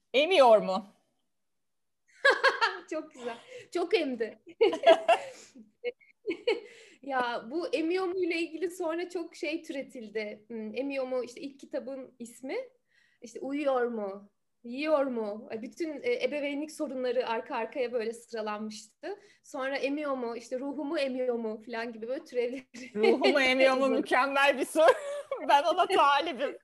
Emiyor mu? Çok güzel. Çok emdi. Ya bu Emiyomu ile ilgili sonra çok şey türetildi. Emiyomu işte ilk kitabın ismi. İşte uyuyor mu? Yiyor mu? Bütün ebeveynlik sorunları arka arkaya böyle sıralanmıştı. Sonra emiyor mu? İşte ruhumu emiyor mu? Falan gibi böyle türevleri. Ruhumu emiyor mu? Mükemmel bir soru. Ben ona talibim.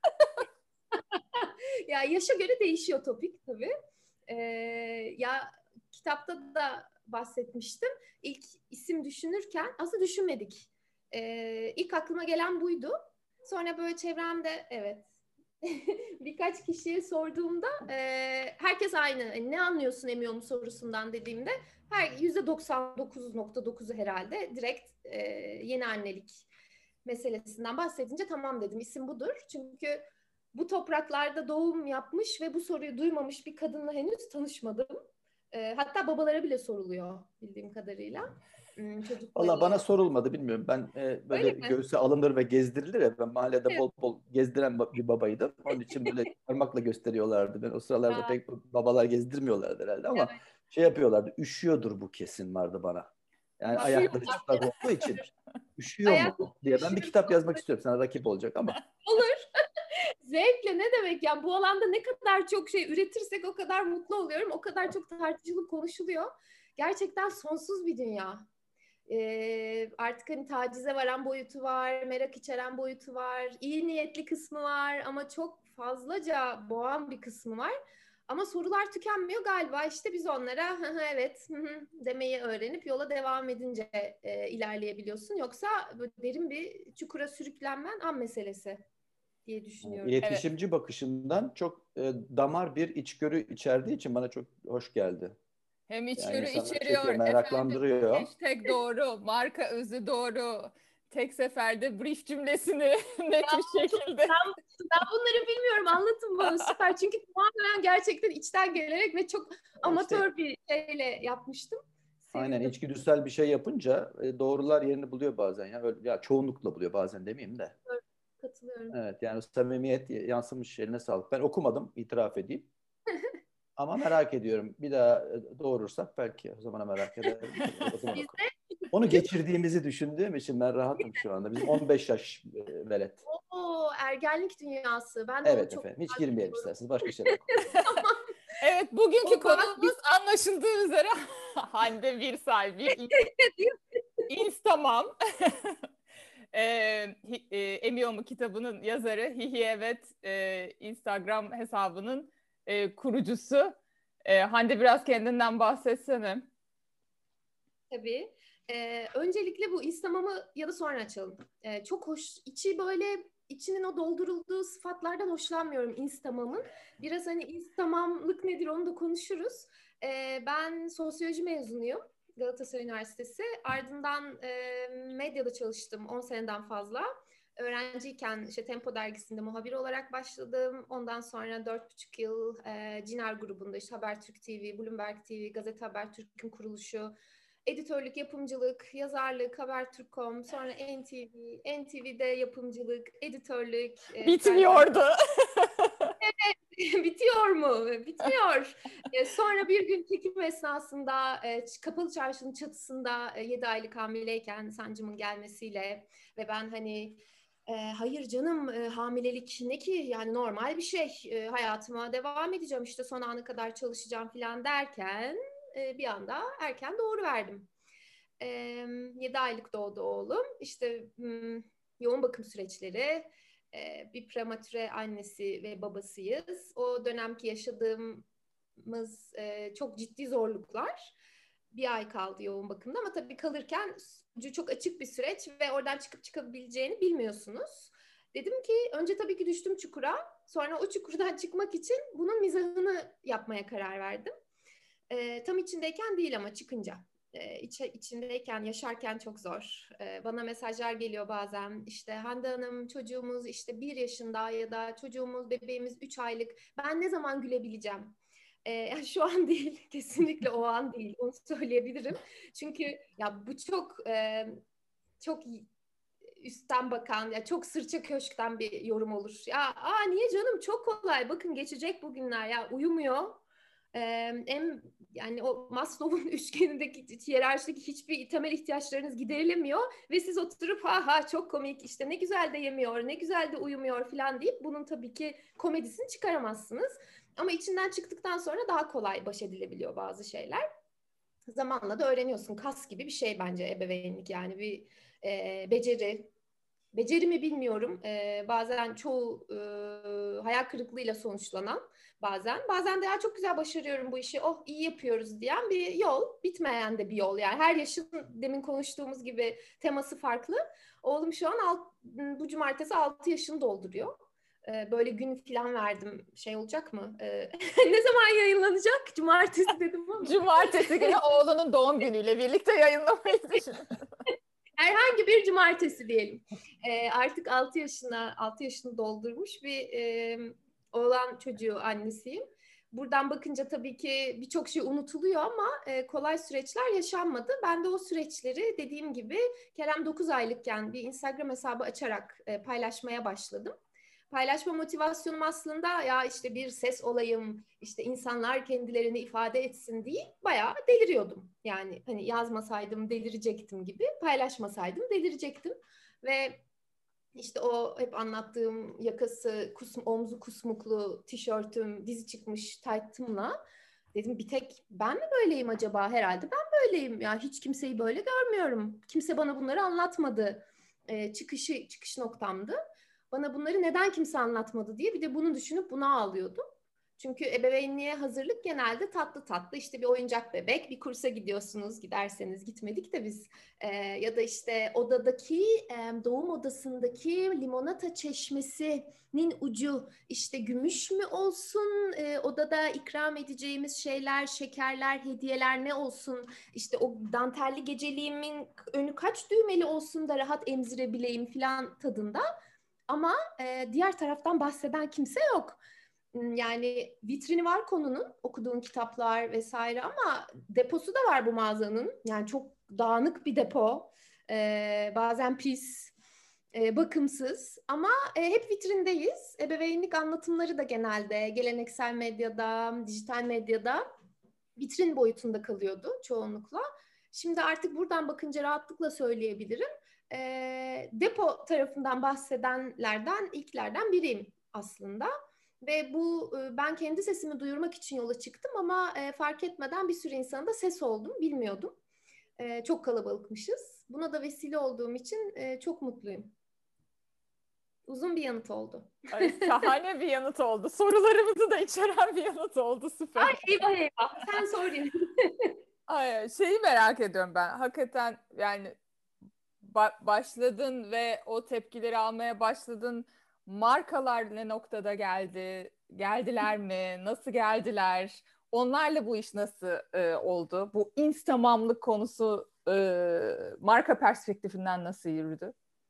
Ya yaşa göre değişiyor topik tabii. Ee, Ya kitapta da bahsetmiştim. İlk isim düşünürken aslında düşünmedik. İlk aklıma gelen buydu. Sonra böyle çevremde evet birkaç kişiye sorduğumda herkes aynı. Ne anlıyorsun emiyorum sorusundan dediğimde %99.9'u herhalde direkt yeni annelik meselesinden bahsedince tamam dedim isim budur. Çünkü bu topraklarda doğum yapmış ve bu soruyu duymamış bir kadınla henüz tanışmadım. Hatta babalara bile soruluyor bildiğim kadarıyla. Valla bana Çocuklarını. sorulmadı, bilmiyorum. Ben böyle Öyle mi? göğüse alınır ve gezdirilir ya, ben mahallede Evet. bol bol gezdiren bir babaydım. Onun için böyle parmakla gösteriyorlardı. Ben o sıralarda Ya, pek babalar gezdirmiyorlardı herhalde ama evet. şey yapıyorlardı. Üşüyordur bu kesin vardı bana. Yani ayakları Üşüyorlar. çıplak olduğu için üşüyor Ayak mu diye ben bir üşüyor. kitap yazmak istiyorum. Sana rakip olacak ama. Olur. Zevkle ne demek yani bu alanda ne kadar çok şey üretirsek o kadar mutlu oluyorum. O kadar çok tartışılıp konuşuluyor. Gerçekten sonsuz bir dünya. Artık hani tacize varan boyutu var, merak içeren boyutu var, iyi niyetli kısmı var ama çok fazlaca boğan bir kısmı var. Ama sorular tükenmiyor galiba. İşte biz onlara "Hı hı, evet hı hı" demeyi öğrenip yola devam edince ilerleyebiliyorsun. Yoksa böyle derin bir çukura sürüklenmen an meselesi diye düşünüyorum. Evet. İletişimci bakışından çok damar bir içgörü içerdiği için bana çok hoş geldi. Hem Yani içgörü insanları içeriyor çekiyor, efendim. meraklandırıyor. Hashtag doğru, marka özü doğru. Tek seferde brief cümlesini net bir şekilde. Ben bunları bilmiyorum. Anlatın bana süper. Çünkü tamamen gerçekten içten gelerek ve çok İşte amatör bir şeyle yapmıştım. aynen, Sevindim. içgüdüsel bir şey yapınca doğrular yerini buluyor bazen ya. Öyle, ya çoğunlukla buluyor, bazen demeyeyim de. Katılıyorum. Evet, yani o samimiyet yansımış, eline sağlık. Ben okumadım, itiraf edeyim. Ama merak ediyorum. Bir daha doğurursak belki o zamana merak ederim. O zaman Biz okurum. Onu geçirdiğimizi düşündüğüm için ben rahatım şu anda. Bizim 15 yaş velet. o ergenlik dünyası. Ben de onu Evet çok efendim. Hiç merak girmeyelim ediyorum. isterseniz. Başka şeyler konuşalım. Tamam. Evet, bugünkü O zaman biz konuğumuz anlaşıldığı üzere Hande Birsel, bir Instamam. Emiyor mu kitabının yazarı, Hihi Evet Instagram hesabının kurucusu. Hande, biraz kendinden bahsetsene. tabii. Öncelikle bu İslam'ımı ya da sonra açalım. Çok hoş, içi böyle içinin o doldurulduğu sıfatlardan hoşlanmıyorum İslam'ımın. Biraz hani İslam'lık nedir onu da konuşuruz. Ben sosyoloji mezunuyum. Galatasaray Üniversitesi. Ardından medyada çalıştım 10 seneden fazla. Öğrenciyken işte Tempo dergisinde muhabir olarak başladım. Ondan sonra 4,5 yıl Ciner grubunda işte Habertürk TV, Bloomberg TV, Gazete Habertürk'ün kuruluşu, editörlük, yapımcılık, yazarlık, Habertürk.com, sonra NTV, NTV'de yapımcılık, editörlük, dergiler. Bitmiyordu. Bitiyor mu? Bitmiyor. Sonra bir gün çekim esnasında Kapalı Çarşı'nın çatısında 7 aylık hamileyken sancımın gelmesiyle ve ben hani hayır canım hamilelik ne ki yani normal bir şey, hayatıma devam edeceğim işte son ana kadar çalışacağım falan derken bir anda erken doğuruverdim. 7 aylık doğdu oğlum. İşte yoğun bakım süreçleri, bir prematüre annesi ve babasıyız. O dönemki yaşadığımız çok ciddi zorluklar. Bir ay kaldı yoğun bakımda ama tabii kalırken çok açık bir süreç ve oradan çıkıp çıkabileceğini bilmiyorsunuz. Dedim ki önce tabii ki düştüm çukura. Sonra o çukurdan çıkmak için bunun mizahını yapmaya karar verdim. Tam içindeyken değil ama çıkınca. İçindeyken, yaşarken çok zor. Bana mesajlar geliyor bazen. İşte Hande Hanım çocuğumuz işte 1 yaşında ya da çocuğumuz, bebeğimiz 3 aylık. Ben ne zaman gülebileceğim? Yani şu an değil, kesinlikle o an değil. Onu söyleyebilirim. Çünkü ya bu çok üstten bakan, ya çok sırça köşkten bir yorum olur. Ya niye canım, çok kolay, bakın geçecek bugünler, ya uyumuyor. Yani o Maslow'un üçgenindeki hiyerarşideki hiçbir temel ihtiyaçlarınız giderilemiyor ve siz oturup ha çok komik, işte ne güzel de yemiyor, ne güzel de uyumuyor falan deyip bunun tabii ki komedisini çıkaramazsınız. Ama içinden çıktıktan sonra daha kolay baş edilebiliyor bazı şeyler. Zamanla da öğreniyorsun. Kas gibi bir şey bence ebeveynlik, yani bir beceri. Beceri mi bilmiyorum. Bazen çoğu hayal kırıklığıyla sonuçlanan, bazen de ya çok güzel başarıyorum bu işi, oh iyi yapıyoruz diyen bir yol. Bitmeyen de bir yol yani. Her yaşın, demin konuştuğumuz gibi, teması farklı. Oğlum şu an bu cumartesi 6 yaşını dolduruyor. Böyle gün falan verdim. Şey olacak mı? Ne zaman yayınlanacak? Cumartesi dedim ama. Cumartesi günü oğlunun doğum günüyle birlikte yayınlamayı düşünüyorum. Herhangi bir cumartesi diyelim. Artık 6 yaşını doldurmuş bir oğlan çocuğu annesiyim. Buradan bakınca tabii ki birçok şey unutuluyor ama kolay süreçler yaşanmadı. Ben de o süreçleri, dediğim gibi, Kerem 9 aylıkken bir Instagram hesabı açarak paylaşmaya başladım. Paylaşma motivasyonum aslında ya işte bir ses olayım, işte insanlar kendilerini ifade etsin diye bayağı deliriyordum. Yani hani yazmasaydım delirecektim gibi, paylaşmasaydım delirecektim. Ve işte o hep anlattığım yakası, omzu kusmuklu tişörtüm, dizi çıkmış taytımla dedim, bir tek ben mi böyleyim acaba? Herhalde ben böyleyim. Ya hiç kimseyi böyle görmüyorum. Kimse bana bunları anlatmadı. Çıkış noktamdı. Bana bunları neden kimse anlatmadı diye bir de bunu düşünüp buna ağlıyordum. Çünkü ebeveynliğe hazırlık genelde tatlı tatlı, işte bir oyuncak bebek, bir kursa gidiyorsunuz, giderseniz, gitmedik de biz, ya da işte odadaki doğum odasındaki limonata çeşmesinin ucu işte gümüş mü olsun, odada ikram edeceğimiz şeyler, şekerler, hediyeler ne olsun, işte o dantelli geceliğimin önü kaç düğmeli olsun da rahat emzirebileyim filan tadında. Ama diğer taraftan bahseden kimse yok. Yani vitrini var konunun, okuduğun kitaplar vesaire, ama deposu da var bu mağazanın. Yani çok dağınık bir depo. Bazen pis, bakımsız, ama hep vitrindeyiz. Ebeveynlik anlatımları da genelde geleneksel medyada, dijital medyada vitrin boyutunda kalıyordu çoğunlukla. Şimdi artık buradan bakınca rahatlıkla söyleyebilirim. Depo tarafından bahsedenlerden, ilklerden biriyim aslında. Ve bu, ben kendi sesimi duyurmak için yola çıktım ama fark etmeden bir sürü insana da ses oldum, bilmiyordum. Çok kalabalıkmışız. Buna da vesile olduğum için çok mutluyum. Uzun bir yanıt oldu. Ay, şahane bir yanıt oldu. Sorularımızı da içeren bir yanıt oldu. Süper. Ay eyvah. Sen sor yine. Ay, şeyi merak ediyorum ben. Hakikaten yani başladın ve o tepkileri almaya başladın. Markalar ne noktada geldi? Geldiler mi? Nasıl geldiler? Onlarla bu iş nasıl oldu? Bu Instamamlık konusu marka perspektifinden nasıl yürüdü?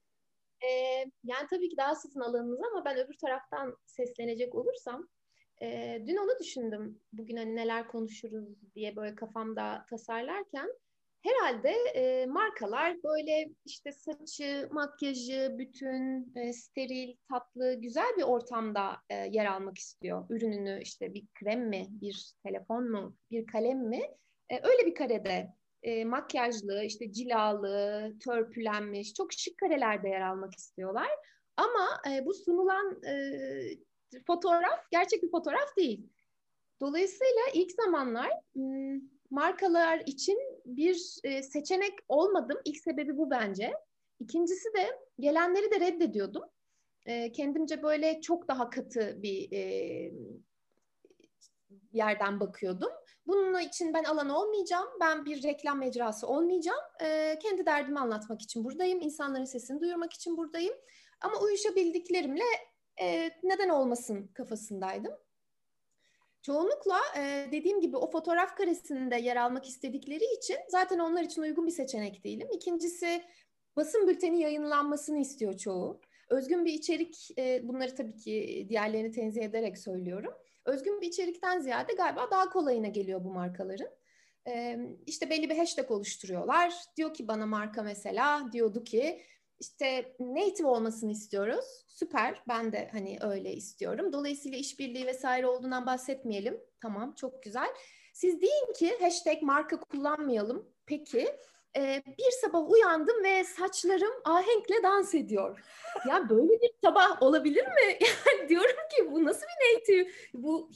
Yani tabii ki daha sizin alanınız, ama ben öbür taraftan seslenecek olursam, dün onu düşündüm. Bugün hani neler konuşuruz diye böyle kafamda tasarlarken, herhalde markalar böyle işte saçı, makyajı, bütün steril, tatlı, güzel bir ortamda yer almak istiyor. Ürününü işte bir krem mi, bir telefon mu, bir kalem mi? Öyle bir karede, makyajlı, işte cilalı, törpülenmiş, çok şık karelerde yer almak istiyorlar. Ama bu sunulan fotoğraf gerçek bir fotoğraf değil. Dolayısıyla ilk zamanlar markalar için bir seçenek olmadım. İlk sebebi bu bence. İkincisi de gelenleri de reddediyordum. Kendimce böyle çok daha katı bir yerden bakıyordum. Bunun için ben alan olmayacağım. Ben bir reklam mecrası olmayacağım. Kendi derdimi anlatmak için buradayım. İnsanların sesini duyurmak için buradayım. Ama uyuşabildiklerimle neden olmasın kafasındaydım. Çoğunlukla dediğim gibi o fotoğraf karesinde yer almak istedikleri için zaten onlar için uygun bir seçenek değilim. İkincisi, basın bülteni yayınlanmasını istiyor çoğu. Özgün bir içerik, bunları tabii ki diğerlerini tenzih ederek söylüyorum. Özgün bir içerikten ziyade galiba daha kolayına geliyor bu markaların. İşte belli bir hashtag oluşturuyorlar. Diyor ki bana marka, mesela diyordu ki İşte native olmasını istiyoruz. Süper. Ben de hani öyle istiyorum. Dolayısıyla işbirliği vesaire olduğundan bahsetmeyelim. Tamam, çok güzel. Siz deyin ki hashtag marka kullanmayalım. Peki. Bir sabah uyandım ve saçlarım ahenkle dans ediyor. Ya böyle bir sabah olabilir mi? Yani diyorum ki bu nasıl bir native? Bu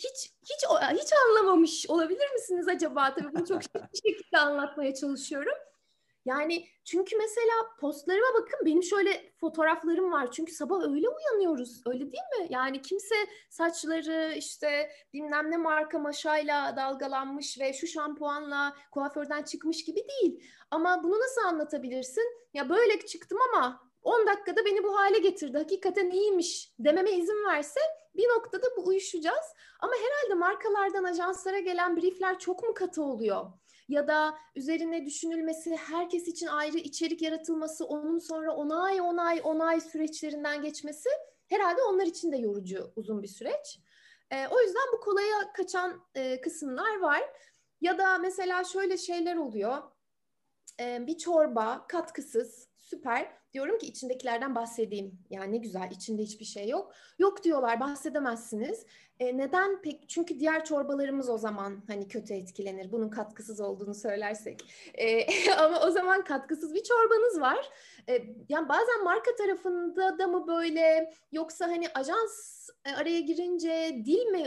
hiç anlamamış olabilir misiniz acaba? Tabii bunu çok şık bir şekilde anlatmaya çalışıyorum. Yani çünkü mesela postlarıma bakın, benim şöyle fotoğraflarım var. Çünkü sabah öyle uyanıyoruz. Öyle değil mi? Yani kimse saçları işte bilmem ne marka maşayla dalgalanmış ve şu şampuanla kuaförden çıkmış gibi değil. Ama bunu nasıl anlatabilirsin? Ya böyle çıktım ama 10 dakikada beni bu hale getirdi. Hakikaten iyiymiş dememe izin verse bir noktada bu uyuşacağız. Ama herhalde markalardan ajanslara gelen briefler çok mu katı oluyor? Ya da üzerine düşünülmesi, herkes için ayrı içerik yaratılması, onun sonra onay süreçlerinden geçmesi herhalde onlar için de yorucu, uzun bir süreç. O yüzden bu kolaya kaçan kısımlar var. Ya da mesela şöyle şeyler oluyor. Bir çorba katkısız, süper. Diyorum ki içindekilerden bahsedeyim. Yani ne güzel, içinde hiçbir şey yok. Yok diyorlar, bahsedemezsiniz. Neden peki? Çünkü diğer çorbalarımız o zaman hani kötü etkilenir. Bunun katkısız olduğunu söylersek. Ama o zaman katkısız bir çorbanız var. Yani bazen marka tarafında da mı böyle, yoksa hani ajans araya girince dil mi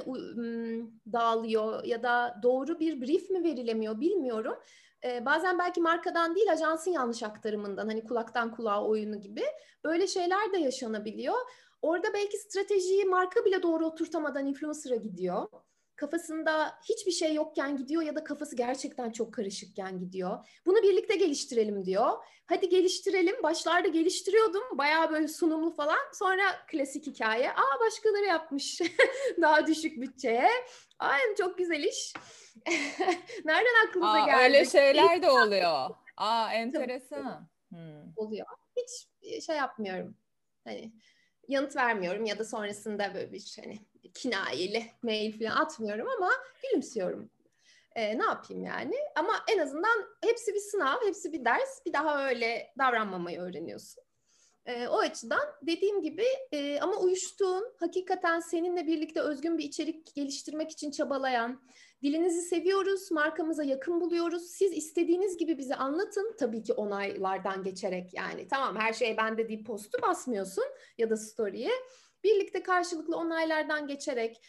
dağılıyor ya da doğru bir brief mi verilemiyor bilmiyorum. Bazen belki markadan değil, ajansın yanlış aktarımından, hani kulaktan kulağa oyunu gibi böyle şeyler de yaşanabiliyor. Orada belki stratejiyi marka bile doğru oturtamadan influencer'a gidiyor. Kafasında hiçbir şey yokken gidiyor ya da kafası gerçekten çok karışıkken gidiyor. Bunu birlikte geliştirelim diyor. Hadi geliştirelim. Başlarda geliştiriyordum. Bayağı böyle sunumlu falan. Sonra klasik hikaye. Başkaları yapmış. Daha düşük bütçeye. Ay çok güzel iş. Nereden aklınıza Öyle geldi? şeyler de oluyor. Tabii Enteresan. oluyor. Hiç şey yapmıyorum. Hani yanıt vermiyorum ya da sonrasında böyle bir hani kinayeli mail falan atmıyorum ama gülümsüyorum. Ne yapayım yani? Ama en azından hepsi bir sınav, hepsi bir ders. Bir daha öyle davranmamayı öğreniyorsun. O açıdan dediğim gibi ama uyuştuğun, hakikaten seninle birlikte özgün bir içerik geliştirmek için çabalayan, dilinizi seviyoruz, markamıza yakın buluyoruz. Siz istediğiniz gibi bize anlatın. Tabii ki onaylardan geçerek, yani tamam her şey bende deyip postu basmıyorsun ya da story'e. Birlikte karşılıklı onaylardan geçerek,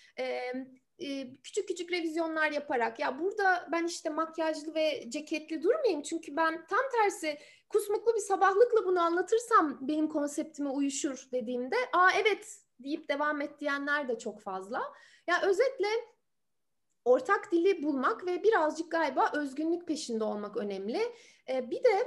küçük küçük revizyonlar yaparak, ya burada ben işte makyajlı ve ceketli durmayayım çünkü ben tam tersi kusmuklu bir sabahlıkla bunu anlatırsam benim konseptime uyuşur dediğimde evet deyip devam et diyenler de çok fazla. Ya özetle ortak dili bulmak ve birazcık galiba özgünlük peşinde olmak önemli. Bir de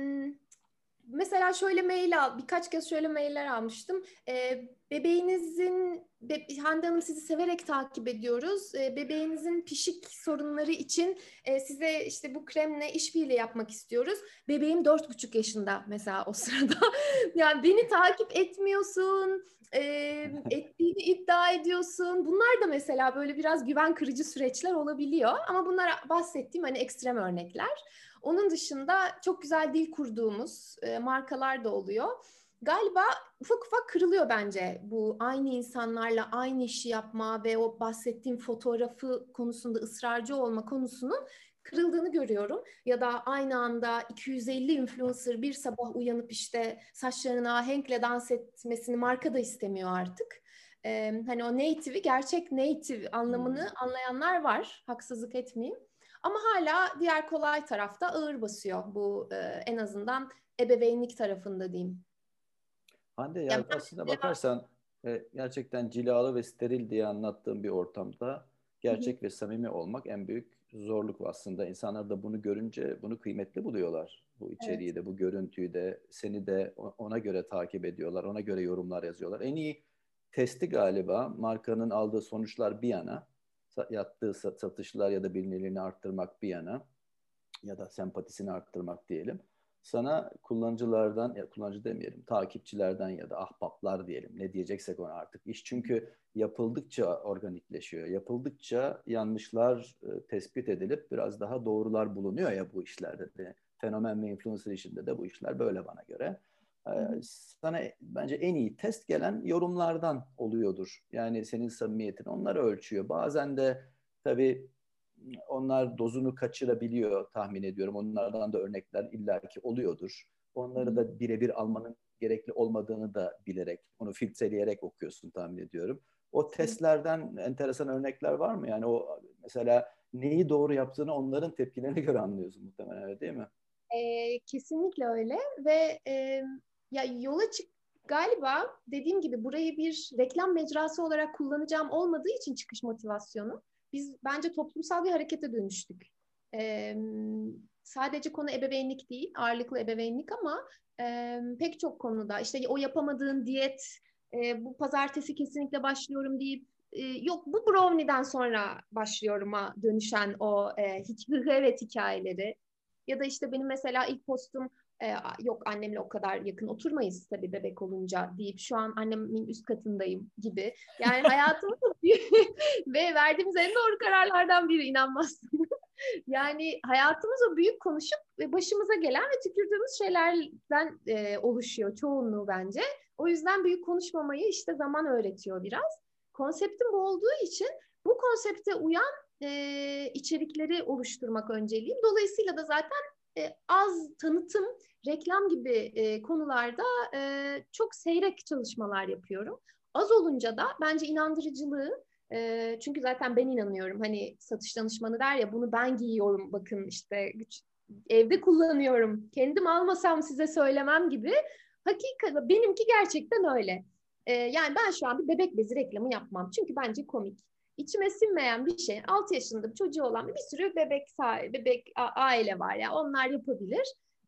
mesela şöyle birkaç kez şöyle mailler almıştım. Bebeğinizin, Hande Hanım sizi severek takip ediyoruz. Bebeğinizin pişik sorunları için size işte bu kremle işbirliği yapmak istiyoruz. Bebeğim 4,5 yaşında mesela o sırada. Yani beni takip etmiyorsun, ettiğini iddia ediyorsun. Bunlar da mesela böyle biraz güven kırıcı süreçler olabiliyor. Ama bunlar bahsettiğim hani ekstrem örnekler. Onun dışında çok güzel dil kurduğumuz markalar da oluyor. Galiba ufak ufak kırılıyor bence bu aynı insanlarla aynı işi yapma ve o bahsettiğim fotoğrafı konusunda ısrarcı olma konusunun kırıldığını görüyorum. Ya da aynı anda 250 influencer bir sabah uyanıp işte saçlarının ahenkle dans etmesini marka da istemiyor artık. Hani o native'i, gerçek native anlamını anlayanlar var. Haksızlık etmeyeyim. Ama hala diğer kolay tarafta ağır basıyor bu en azından ebeveynlik tarafında diyeyim. Hande Yani ya aslında bakarsan gerçekten cilalı ve steril diye anlattığım bir ortamda gerçek ve samimi olmak en büyük zorluk aslında. İnsanlar da bunu görünce bunu kıymetli buluyorlar. Bu içeriği evet. de, bu görüntüyü de, seni de ona göre takip ediyorlar, ona göre yorumlar yazıyorlar. En iyi testi galiba markanın aldığı sonuçlar bir yana, yaptığı satışlar ya da bilinirliğini arttırmak bir yana ya da sempatisini arttırmak diyelim. Sana kullanıcılardan, ya kullanıcı demeyelim, takipçilerden ya da ahbaplar diyelim. Ne diyeceksek ona artık. İş çünkü yapıldıkça organikleşiyor. Yapıldıkça yanlışlar tespit edilip biraz daha doğrular bulunuyor ya bu işlerde de. Fenomen ve influencer işinde de bu işler böyle bana göre. Sana bence en iyi test gelen yorumlardan oluyordur. Yani senin samimiyetin onlar ölçüyor. Bazen de tabii onlar dozunu kaçırabiliyor tahmin ediyorum. Onlardan da örnekler illaki oluyordur. Onları da birebir almanın gerekli olmadığını da bilerek, onu filtreleyerek okuyorsun tahmin ediyorum. O testlerden enteresan örnekler var mı? Yani o mesela neyi doğru yaptığını onların tepkilerine göre anlıyorsun muhtemelen, öyle değil mi? Kesinlikle öyle ve ya yola çık galiba dediğim gibi burayı bir reklam mecrası olarak kullanacağım olmadığı için çıkış motivasyonu. Biz bence toplumsal bir harekete dönüştük. Sadece konu ebeveynlik değil, ağırlıklı ebeveynlik ama pek çok konuda işte o yapamadığın diyet, bu pazartesi kesinlikle başlıyorum deyip yok bu brownie'den sonra başlıyorum'a dönüşen o evet hikayeleri. Ya da işte benim mesela ilk postum yok annemle o kadar yakın oturmayız tabii bebek olunca deyip şu an annemin üst katındayım gibi. Yani hayatımız ve verdiğimiz en doğru kararlardan biri, inanmazsın. Yani hayatımız o büyük konuşup ve başımıza gelen ve tükürdüğümüz şeylerden oluşuyor çoğunluğu bence. O yüzden büyük konuşmamayı işte zaman öğretiyor biraz. Konseptim bu olduğu için bu konsepte uyan içerikleri oluşturmak önceliğim. Dolayısıyla da zaten az tanıtım, reklam gibi konularda çok seyrek çalışmalar yapıyorum. Az olunca da bence inandırıcılığı, çünkü zaten ben inanıyorum. Hani satış danışmanı der ya, bunu ben giyiyorum bakın işte evde kullanıyorum. Kendim almasam size söylemem gibi. Hakikaten benimki gerçekten öyle. Yani ben şu an bir bebek bezi reklamı yapmam. Çünkü bence komik. İçime sinmeyen bir şey. 6 yaşında bir çocuğu olan bir sürü bebek aile var ya. Onlar yapabilir.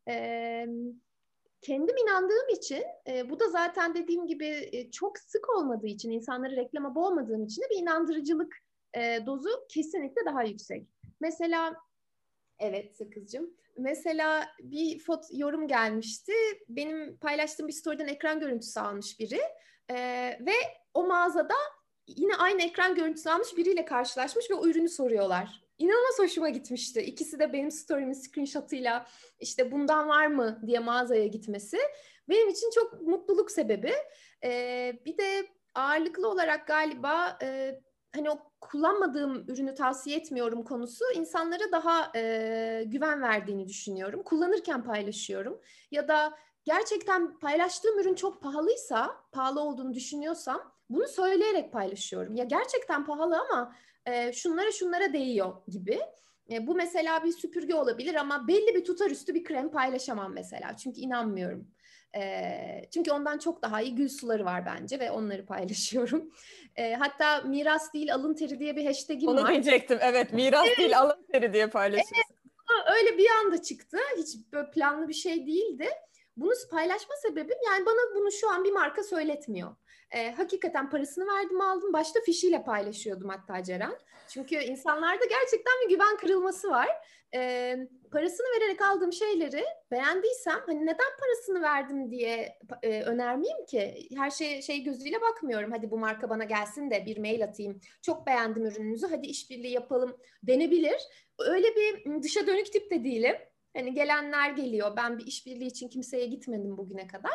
Kendim inandığım için bu da zaten dediğim gibi çok sık olmadığı için, insanları reklama boğmadığım için de bir inandırıcılık dozu kesinlikle daha yüksek. Mesela evet Sakızcığım. Mesela bir yorum gelmişti. Benim paylaştığım bir story'den ekran görüntüsü almış biri. Ve o mağazada yine aynı ekran görüntüsü almış biriyle karşılaşmış ve o ürünü soruyorlar. İnanılmaz hoşuma gitmişti. İkisi de benim story'min screenshot'ıyla işte bundan var mı diye mağazaya gitmesi. Benim için çok mutluluk sebebi. Bir de ağırlıklı olarak galiba hani o kullanmadığım ürünü tavsiye etmiyorum konusu insanlara daha güven verdiğini düşünüyorum. Kullanırken paylaşıyorum. Ya da gerçekten paylaştığım ürün çok pahalıysa, pahalı olduğunu düşünüyorsam bunu söyleyerek paylaşıyorum. Ya gerçekten pahalı ama şunlara değiyor gibi. Bu mesela bir süpürge olabilir ama belli bir tutar üstü bir krem paylaşamam mesela. Çünkü inanmıyorum. Çünkü ondan çok daha iyi gül suları var bence ve onları paylaşıyorum. Hatta miras değil alın teri diye bir hashtag'im Onu var. diyecektim. Evet, miras değil alın teri diye paylaşıyorsun. Öyle bir anda çıktı. Hiç böyle planlı bir şey değildi. Bunu paylaşma sebebim, yani bana bunu şu an bir marka söyletmiyor. Hakikaten parasını verdim aldım. Başta fişiyle paylaşıyordum hatta Ceren. Çünkü insanlarda gerçekten bir güven kırılması var. Parasını vererek aldığım şeyleri beğendiysem hani neden parasını verdim diye önermeyeyim ki? Her şey gözüyle bakmıyorum. Hadi bu marka bana gelsin de bir mail atayım. Çok beğendim ürününüzü. Hadi işbirliği yapalım denebilir. Öyle bir dışa dönük tip de değilim. Hani gelenler geliyor. Ben bir işbirliği için kimseye gitmedim bugüne kadar.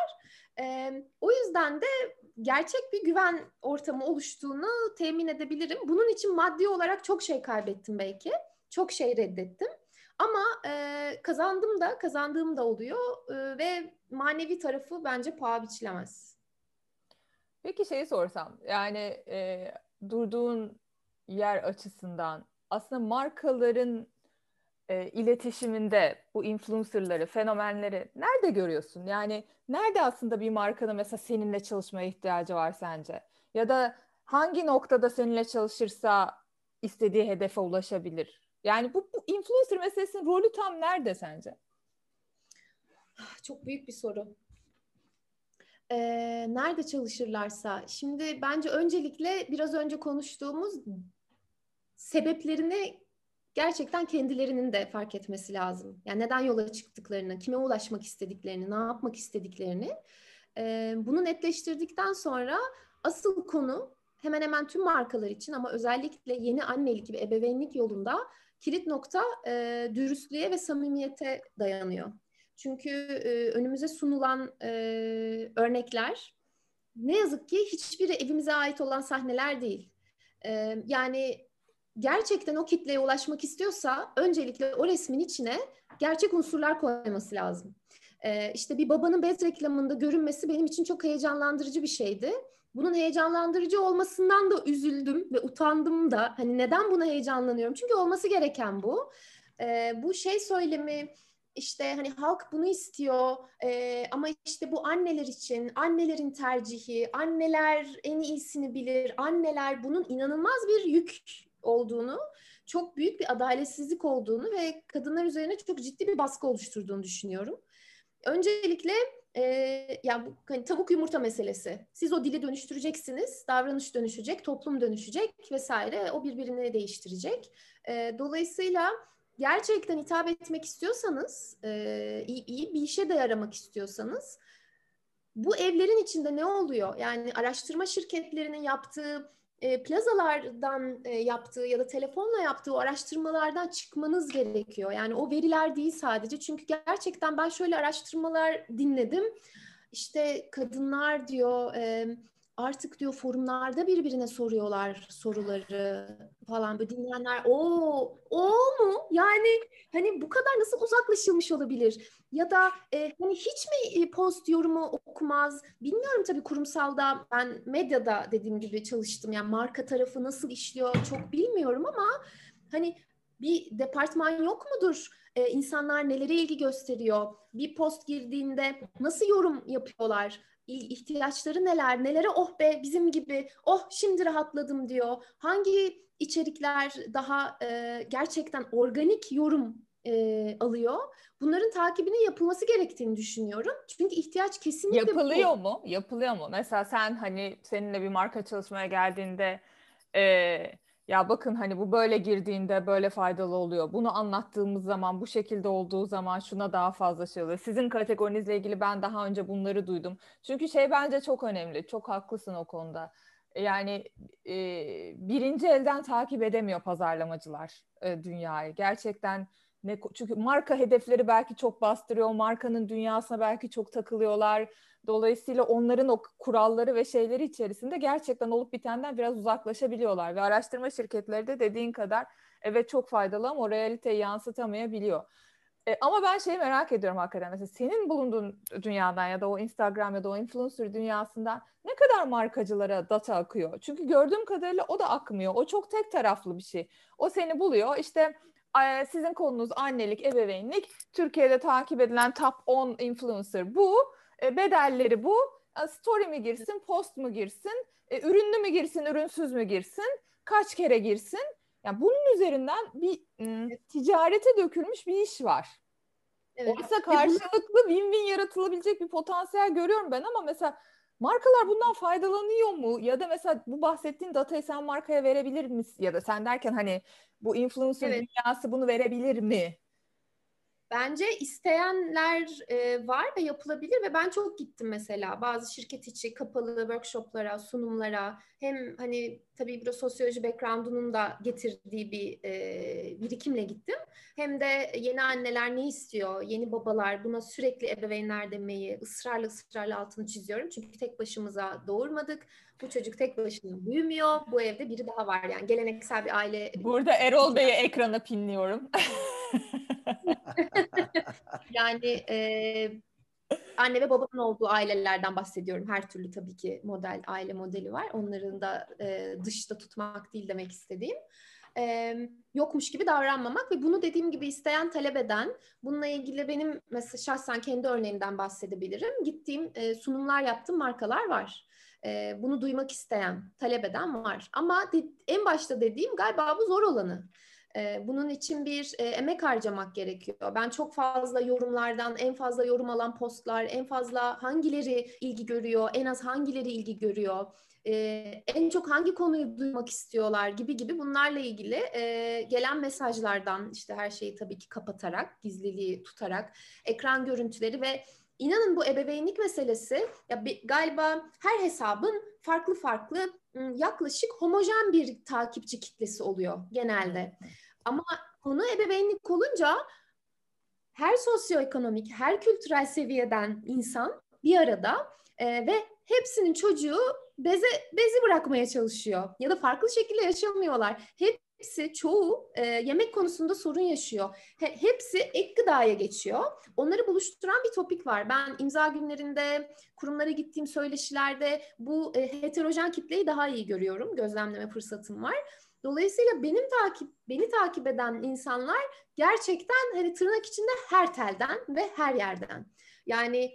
O yüzden de gerçek bir güven ortamı oluştuğunu temin edebilirim. Bunun için maddi olarak çok şey kaybettim belki. Çok şey reddettim. Ama kazandığım da oluyor ve manevi tarafı bence paha biçilemez. Peki şeyi sorsam, yani durduğun yer açısından aslında markaların iletişiminde bu influencerları, fenomenleri nerede görüyorsun? Yani nerede aslında bir markanın mesela seninle çalışmaya ihtiyacı var sence? Ya da hangi noktada seninle çalışırsa istediği hedefe ulaşabilir? Yani bu influencer meselesinin rolü tam nerede sence? Çok büyük bir soru. Nerede çalışırlarsa. Şimdi bence öncelikle biraz önce konuştuğumuz sebeplerini gerçekten kendilerinin de fark etmesi lazım. Yani neden yola çıktıklarını, kime ulaşmak istediklerini, ne yapmak istediklerini. Bunu netleştirdikten sonra asıl konu hemen hemen tüm markalar için ama özellikle yeni annelik ve ebeveynlik yolunda kilit nokta dürüstlüğe ve samimiyete dayanıyor. Çünkü önümüze sunulan örnekler ne yazık ki hiçbiri evimize ait olan sahneler değil. Yani gerçekten o kitleye ulaşmak istiyorsa öncelikle o resmin içine gerçek unsurlar koyması lazım. İşte bir babanın bez reklamında görünmesi benim için çok heyecanlandırıcı bir şeydi. Bunun heyecanlandırıcı olmasından da üzüldüm ve utandım da. Hani neden buna heyecanlanıyorum? Çünkü olması gereken bu. Bu şey söylemi, işte hani halk bunu istiyor ama işte bu anneler için, annelerin tercihi, anneler en iyisini bilir, anneler bunun inanılmaz bir yük olduğunu, çok büyük bir adaletsizlik olduğunu ve kadınlar üzerine çok ciddi bir baskı oluşturduğunu düşünüyorum. Öncelikle yani bu hani tavuk yumurta meselesi. Siz o dili dönüştüreceksiniz, davranış dönüşecek, toplum dönüşecek vesaire. O birbirini değiştirecek. Dolayısıyla gerçekten hitap etmek istiyorsanız, iyi bir işe de yaramak istiyorsanız, bu evlerin içinde ne oluyor? Yani araştırma şirketlerinin yaptığı, plazalardan yaptığı ya da telefonla yaptığı o araştırmalardan çıkmanız gerekiyor. Yani o veriler değil sadece. Çünkü gerçekten ben şöyle araştırmalar dinledim. İşte kadınlar diyor artık diyor forumlarda birbirine soruyorlar soruları falan. Böyle dinleyenler o mu? Yani hani bu kadar nasıl uzaklaşılmış olabilir? Ya da hani hiç mi post yorumu okumaz? Bilmiyorum tabii, kurumsalda ben medyada dediğim gibi çalıştım. Yani marka tarafı nasıl işliyor çok bilmiyorum ama hani bir departman yok mudur? İnsanlar nelere ilgi gösteriyor? Bir post girdiğinde nasıl yorum yapıyorlar? İhtiyaçları neler? Nelere oh be bizim gibi, oh şimdi rahatladım diyor. Hangi içerikler daha gerçekten organik yorum alıyor? Bunların takibinin yapılması gerektiğini düşünüyorum. Çünkü ihtiyaç kesinlikle Yapılıyor bu. mu? Yapılıyor mu? Mesela sen hani seninle bir marka çalışmaya geldiğinde e, ya bakın hani bu böyle girdiğinde böyle faydalı oluyor. Bunu anlattığımız zaman bu şekilde olduğu zaman şuna daha fazla şey oluyor. Sizin kategorinizle ilgili ben daha önce bunları duydum. Çünkü şey bence çok önemli. Çok haklısın o konuda. Yani birinci elden takip edemiyor pazarlamacılar dünyayı. Gerçekten çünkü marka hedefleri belki çok bastırıyor, markanın dünyasına belki çok takılıyorlar. Dolayısıyla onların o kuralları ve şeyleri içerisinde gerçekten olup bitenden biraz uzaklaşabiliyorlar. Ve araştırma şirketleri de dediğin kadar evet çok faydalı ama o realiteyi yansıtamayabiliyor. Ama ben şeyi merak ediyorum hakikaten. Mesela senin bulunduğun dünyadan ya da o Instagram ya da o influencer dünyasından ne kadar markacılara data akıyor? Çünkü gördüğüm kadarıyla o da akmıyor. O çok tek taraflı bir şey. O seni buluyor. İşte sizin konunuz annelik, ebeveynlik. Türkiye'de takip edilen top 10 influencer bu. Bedelleri bu. Story mi girsin, post mu girsin? Ürünlü mü girsin, ürünsüz mü girsin? Kaç kere girsin? Yani bunun üzerinden bir ticarete dökülmüş bir iş var. Evet. Oysa karşılıklı win-win yaratılabilecek bir potansiyel görüyorum ben ama mesela markalar bundan faydalanıyor mu? Ya da mesela bu bahsettiğin datayı sen markaya verebilir misin? Ya da sen derken hani bu influencer Evet. dünyası bunu verebilir mi? Bence isteyenler var ve yapılabilir ve ben çok gittim mesela bazı şirket içi kapalı workshoplara, sunumlara, hem hani tabii bir sosyoloji background'unun da getirdiği bir birikimle gittim. Hem de yeni anneler ne istiyor, yeni babalar, buna sürekli ebeveynler demeyi ısrarla altını çiziyorum. Çünkü tek başımıza doğurmadık. Bu çocuk tek başına büyümüyor. Bu evde biri daha var, yani geleneksel bir aile. Burada Erol Bey'i ekrana pinliyorum. Yani anne ve babanın olduğu ailelerden bahsediyorum. Her türlü tabii ki aile modeli var. Onların da dışta tutmak değil demek istediğim. Yokmuş gibi davranmamak ve bunu dediğim gibi isteyen, talep eden, bununla ilgili benim mesela şahsen kendi örneğimden bahsedebilirim. Gittiğim sunumlar yaptığım markalar var. Bunu duymak isteyen, talep eden var. Ama en başta dediğim galiba bu zor olanı. Bunun için bir emek harcamak gerekiyor. Ben çok fazla yorumlardan, en fazla yorum alan postlar, en fazla hangileri ilgi görüyor, en az hangileri ilgi görüyor, en çok hangi konuyu duymak istiyorlar gibi bunlarla ilgili gelen mesajlardan, işte her şeyi tabii ki kapatarak, gizliliği tutarak, ekran görüntüleri ve İnanın bu ebeveynlik meselesi ya galiba her hesabın farklı yaklaşık homojen bir takipçi kitlesi oluyor genelde. Ama konu ebeveynlik olunca her sosyoekonomik, her kültürel seviyeden insan bir arada ve hepsinin çocuğu bezi bırakmaya çalışıyor. Ya da farklı şekilde yaşamıyorlar. Çoğu yemek konusunda sorun yaşıyor. Hepsi ek gıdaya geçiyor. Onları buluşturan bir topik var. Ben imza günlerinde, kurumlara gittiğim söyleşilerde bu heterojen kitleyi daha iyi görüyorum. Gözlemleme fırsatım var. Dolayısıyla beni takip eden insanlar gerçekten hani tırnak içinde her telden ve her yerden. Yani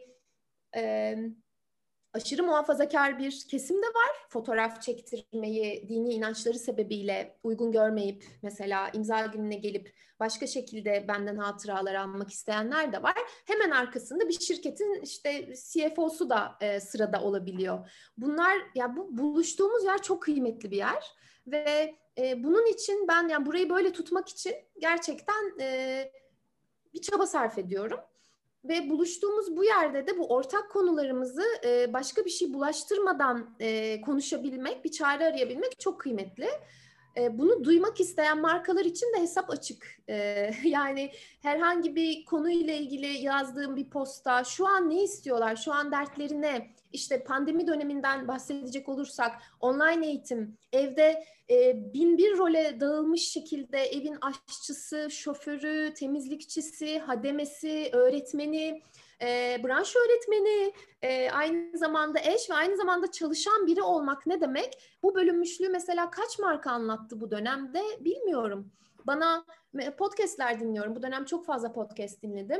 aşırı muhafazakar bir kesim de var. Fotoğraf çektirmeyi dini inançları sebebiyle uygun görmeyip mesela imza gününe gelip başka şekilde benden hatıralar almak isteyenler de var. Hemen arkasında bir şirketin işte CFO'su da sırada olabiliyor. Bunlar ya bu buluştuğumuz yer çok kıymetli bir yer ve bunun için ben yani burayı böyle tutmak için gerçekten bir çaba sarf ediyorum. Ve buluştuğumuz bu yerde de bu ortak konularımızı başka bir şey bulaştırmadan konuşabilmek, bir çare arayabilmek çok kıymetli. Bunu duymak isteyen markalar için de hesap açık. Yani herhangi bir konuyla ilgili yazdığım bir posta, şu an ne istiyorlar, şu an dertleri ne? İşte pandemi döneminden bahsedecek olursak, online eğitim, evde bin bir role dağılmış şekilde evin aşçısı, şoförü, temizlikçisi, hademesi, öğretmeni, branş öğretmeni, aynı zamanda eş ve aynı zamanda çalışan biri olmak ne demek? Bu bölünmüşlüğü mesela kaç marka anlattı bu dönemde bilmiyorum. Bana podcastler dinliyorum. Bu dönem çok fazla podcast dinledim.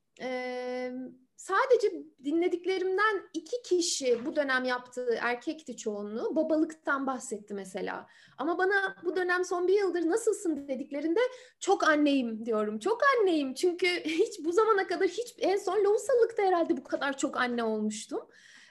Sadece dinlediklerimden 2 kişi bu dönem yaptığı erkekti çoğunluğu. Babalıktan bahsetti mesela. Ama bana bu dönem son bir yıldır nasılsın dediklerinde çok anneyim diyorum. Çok anneyim çünkü hiç bu zamana kadar en son lohusalıkta herhalde bu kadar çok anne olmuştum.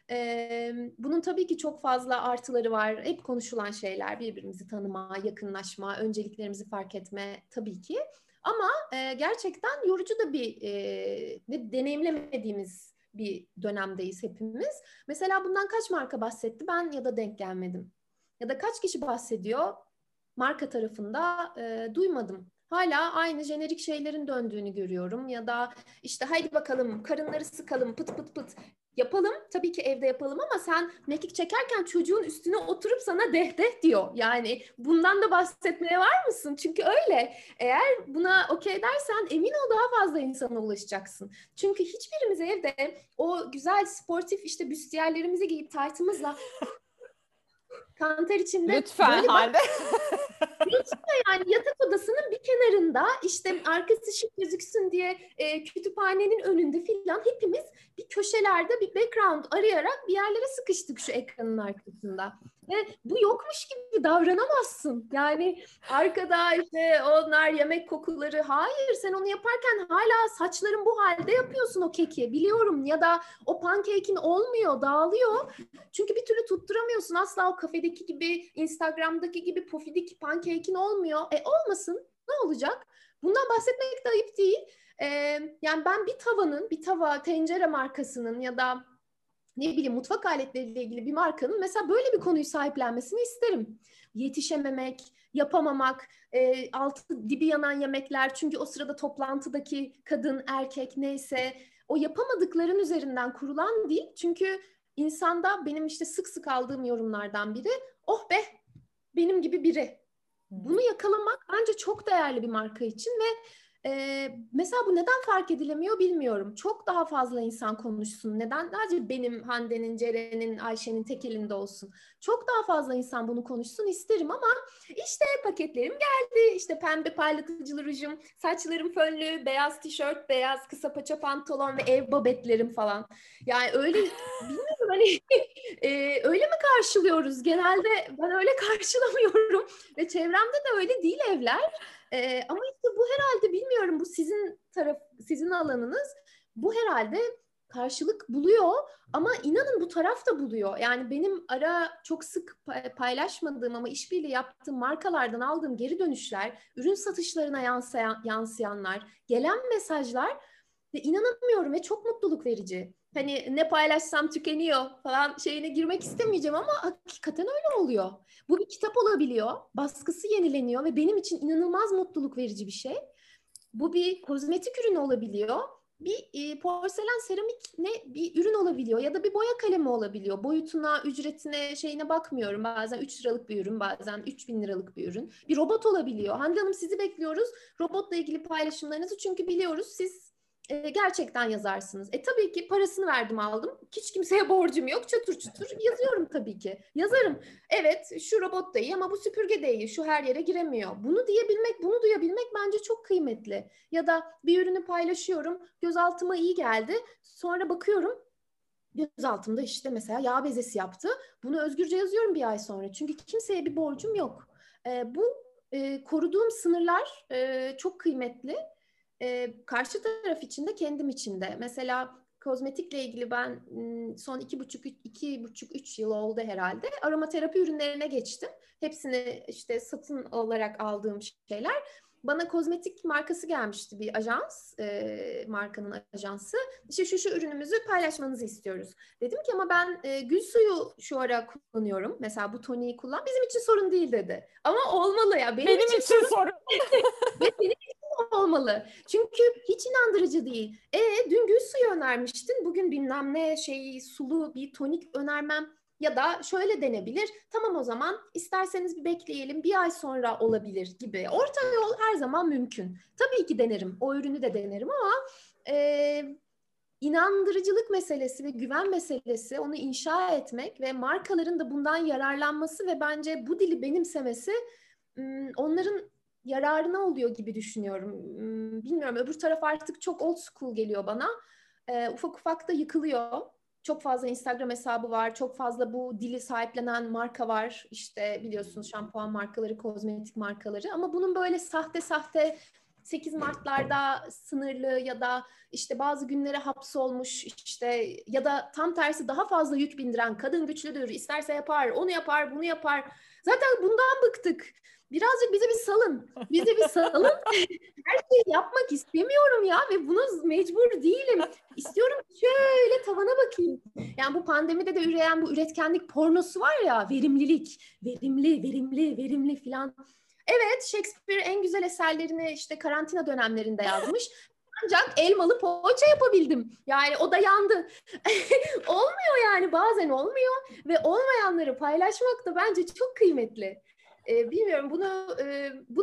Bunun tabii ki çok fazla artıları var. Hep konuşulan şeyler, birbirimizi tanıma, yakınlaşma, önceliklerimizi fark etme tabii ki. Ama gerçekten yorucu da bir deneyimlemediğimiz bir dönemdeyiz hepimiz. Mesela bundan kaç marka bahsetti ben ya da denk gelmedim. Ya da kaç kişi bahsediyor marka tarafında duymadım. Hala aynı jenerik şeylerin döndüğünü görüyorum. Ya da işte haydi bakalım karınları sıkalım pıt pıt pıt. Yapalım. Tabii ki evde yapalım ama sen mekik çekerken çocuğun üstüne oturup sana deh deh diyor. Yani bundan da bahsetmeye var mısın? Çünkü öyle. Eğer buna okey dersen emin ol daha fazla insana ulaşacaksın. Çünkü hiçbirimiz evde o güzel sportif işte büstiyerlerimizi giyip taytımızla kanter içinde lütfen böyle Hande. Yani yatak odasının bir kenarında işte arkası şık gözüksün diye kütüphanenin önünde filan hepimiz bir köşelerde bir background arayarak bir yerlere sıkıştık şu ekranın arkasında. Ve bu yokmuş gibi davranamazsın. Yani arkada işte onlar yemek kokuları. Hayır, sen onu yaparken hala saçların bu halde yapıyorsun o keki. Biliyorum ya da o pancake'in olmuyor, dağılıyor. Çünkü bir türlü tutturamıyorsun. Asla o kafedeki gibi, Instagram'daki gibi pofidik pancake'in olmuyor. Olmasın. Ne olacak? Bundan bahsetmek de ayıp değil. Yani ben bir tava, tencere markasının ya da ne bileyim mutfak aletleriyle ilgili bir markanın mesela böyle bir konuyu sahiplenmesini isterim. Yetişememek, yapamamak, altı dibi yanan yemekler. Çünkü o sırada toplantıdaki kadın, erkek neyse o yapamadıkların üzerinden kurulan değil. Çünkü insanda benim işte sık sık aldığım yorumlardan biri, oh be benim gibi biri. Bunu yakalamak bence çok değerli bir marka için ve mesela bu neden fark edilemiyor bilmiyorum. Çok daha fazla insan konuşsun. Neden sadece benim, Hande'nin, Ceren'in, Ayşe'nin tek elinde olsun? Çok daha fazla insan bunu konuşsun isterim ama işte paketlerim geldi. İşte pembe parlatıcılı rujum, saçlarım fönlü, beyaz tişört, beyaz kısa paça pantolon ve ev babetlerim falan. Yani öyle bilmiyorum hani öyle mi karşılıyoruz? Genelde ben öyle karşılamıyorum ve çevremde de öyle değil evler. Ama işte bu herhalde bilmiyorum bu sizin alanınız bu herhalde karşılık buluyor ama inanın bu taraf da buluyor. Yani benim çok sık paylaşmadığım ama işbirliği yaptığım markalardan aldığım geri dönüşler, ürün satışlarına yansıyanlar, gelen mesajlar ve inanamıyorum ve çok mutluluk verici. Hani ne paylaşsam tükeniyor falan şeyine girmek istemeyeceğim ama hakikaten öyle oluyor. Bu bir kitap olabiliyor, baskısı yenileniyor ve benim için inanılmaz mutluluk verici bir şey. Bu bir kozmetik ürünü olabiliyor. Bir porselen seramik bir ürün olabiliyor ya da bir boya kalemi olabiliyor. Boyutuna, ücretine, şeyine bakmıyorum. Bazen 3 liralık bir ürün, bazen 3.000 liralık bir ürün. Bir robot olabiliyor. Hande Hanım, sizi bekliyoruz. Robotla ilgili paylaşımlarınızı, çünkü biliyoruz siz gerçekten yazarsınız. Tabii ki parasını verdim, aldım. Hiç kimseye borcum yok. Çatır çutur yazıyorum tabii ki. Yazarım. Evet, şu robot da iyi ama bu süpürge de iyi. Şu her yere giremiyor. Bunu diyebilmek, bunu duyabilmek bence çok kıymetli. Ya da bir ürünü paylaşıyorum. Gözaltıma iyi geldi. Sonra bakıyorum, gözaltımda işte mesela yağ bezesi yaptı. Bunu özgürce yazıyorum bir ay sonra. Çünkü kimseye bir borcum yok. Bu koruduğum sınırlar çok kıymetli. Karşı taraf için de kendim için de. Mesela kozmetikle ilgili ben son 2,5-3 yıl oldu herhalde. Aromaterapi ürünlerine geçtim. Hepsini işte satın olarak aldığım şeyler. Bana kozmetik markası gelmişti, bir ajans, markanın ajansı. İşte şu ürünümüzü paylaşmanızı istiyoruz. Dedim ki ama ben gül suyu şu ara kullanıyorum. Mesela bu toniği kullan. Bizim için sorun değil dedi. Ama olmalı ya. Benim için sorun. Ve benim için olmalı. Çünkü hiç inandırıcı değil. Dün gül suyu önermiştin. Bugün bilmem ne sulu bir tonik önermem. Ya da şöyle denebilir. Tamam, o zaman isterseniz bir bekleyelim. Bir ay sonra olabilir gibi. Orta yol her zaman mümkün. Tabii ki denerim. O ürünü de denerim ama inandırıcılık meselesi ve güven meselesi, onu inşa etmek ve markaların da bundan yararlanması ve bence bu dili benimsemesi onların yararına oluyor gibi düşünüyorum. Bilmiyorum, öbür taraf artık çok old school geliyor bana. Ufak ufak da yıkılıyor. Çok fazla Instagram hesabı var. Çok fazla bu dili sahiplenen marka var. İşte biliyorsunuz, şampuan markaları, kozmetik markaları. Ama bunun böyle sahte 8 Mart'larda sınırlı ya da işte bazı günlere hapsolmuş, işte ya da tam tersi daha fazla yük bindiren, kadın güçlüdür, isterse yapar, onu yapar, bunu yapar. Zaten bundan bıktık. Birazcık bizi bir salın. Bizi bir salın. Her şeyi yapmak istemiyorum ya ve buna mecbur değilim. İstiyorum şöyle tavana bakayım. Yani bu pandemide de üreyen bu üretkenlik pornosu var ya, verimlilik, verimli filan. Evet, Shakespeare en güzel eserlerini işte karantina dönemlerinde yazmış. Ancak elmalı poğaça yapabildim. Yani o da yandı. Olmuyor yani, bazen olmuyor ve olmayanları paylaşmak da bence çok kıymetli. Bilmiyorum, bunu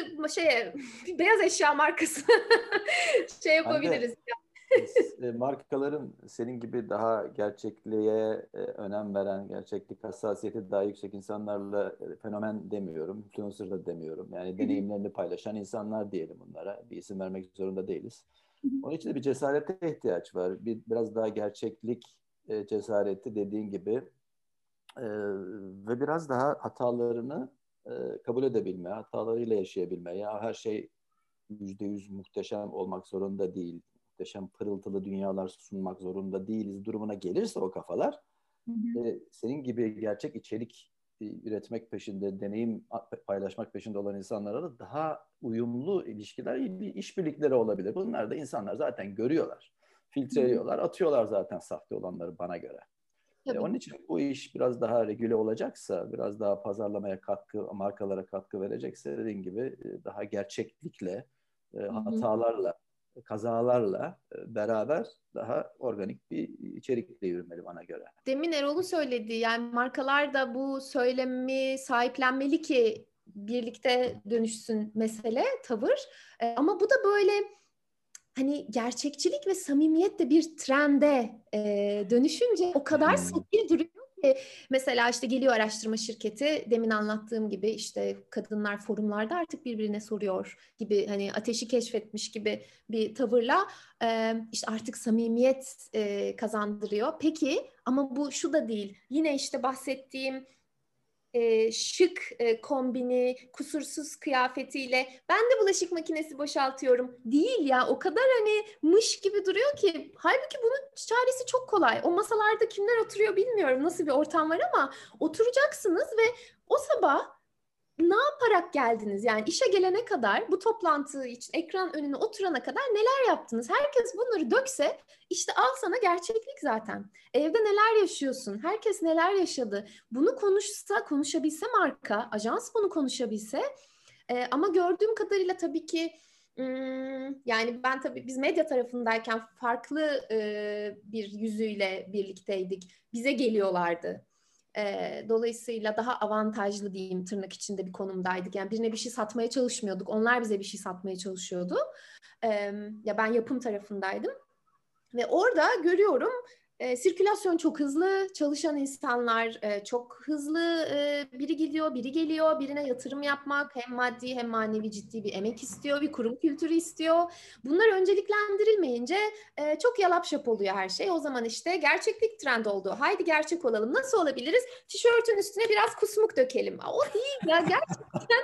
bir beyaz eşya markası yapabiliriz. Markaların senin gibi daha gerçekliğe önem veren, gerçeklik hassasiyeti daha yüksek insanlarla fenomen demiyorum, influencer da demiyorum. Yani deneyimlerini paylaşan insanlar diyelim bunlara. Bir isim vermek zorunda değiliz. Onun için de bir cesarete ihtiyaç var. Biraz daha gerçeklik cesareti dediğin gibi ve biraz daha hatalarını kabul edebilme, hatalarıyla yaşayabilme. Ya her şey %100 muhteşem olmak zorunda değil. Muhteşem pırıltılı dünyalar sunmak zorunda değiliz durumuna gelirse o kafalar, senin gibi gerçek içerik üretmek peşinde, deneyim paylaşmak peşinde olan insanlara da daha uyumlu ilişkiler, işbirlikleri olabilir. Bunlar da insanlar zaten görüyorlar, filtreliyorlar, atıyorlar zaten sahte olanları bana göre. Onun için bu iş biraz daha regüle olacaksa, biraz daha pazarlamaya katkı, markalara katkı verecekse, dediğin gibi daha gerçeklikle, hatalarla, kazalarla beraber daha organik bir içerikle yürümeli bana göre. Demin Erol'un söylediği, yani markalar da bu söylemi sahiplenmeli ki birlikte dönüşsün mesele, tavır. Ama bu da böyle hani gerçekçilik ve samimiyet de bir trende dönüşünce o kadar sefil duruyor ki. Mesela işte geliyor araştırma şirketi, demin anlattığım gibi işte kadınlar forumlarda artık birbirine soruyor gibi, hani ateşi keşfetmiş gibi bir tavırla işte artık samimiyet kazandırıyor. Peki ama bu şu da değil. Yine işte bahsettiğim şık kombini, kusursuz kıyafetiyle ben de bulaşık makinesi boşaltıyorum değil ya, o kadar hani mış gibi duruyor ki, halbuki bunun çaresi çok kolay. O masalarda kimler oturuyor bilmiyorum, nasıl bir ortam var ama oturacaksınız ve o sabah ne yaparak geldiniz? Yani işe gelene kadar, bu toplantı için ekran önüne oturana kadar neler yaptınız? Herkes bunları dökse, işte al sana gerçeklik zaten. Evde neler yaşıyorsun? Herkes neler yaşadı? Bunu konuşabilse marka, ajans bunu konuşabilse. Ama gördüğüm kadarıyla tabii ki Yani ben tabii biz medya tarafındayken farklı bir yüzüyle birlikteydik. Bize geliyorlardı. Dolayısıyla daha avantajlı diyeyim tırnak içinde bir konumdaydık. Yani birine bir şey satmaya çalışmıyorduk. Onlar bize bir şey satmaya çalışıyordu. Ya ben yapım tarafındaydım. Ve orada görüyorum sirkülasyon çok hızlı, çalışan insanlar çok hızlı, biri gidiyor, biri geliyor, birine yatırım yapmak hem maddi hem manevi ciddi bir emek istiyor, bir kurum kültürü istiyor. Bunlar önceliklendirilmeyince çok yalap şap oluyor her şey. O zaman işte gerçeklik trend oldu. Haydi gerçek olalım. Nasıl olabiliriz? Tişörtün üstüne biraz kusmuk dökelim. O değil ya, gerçekten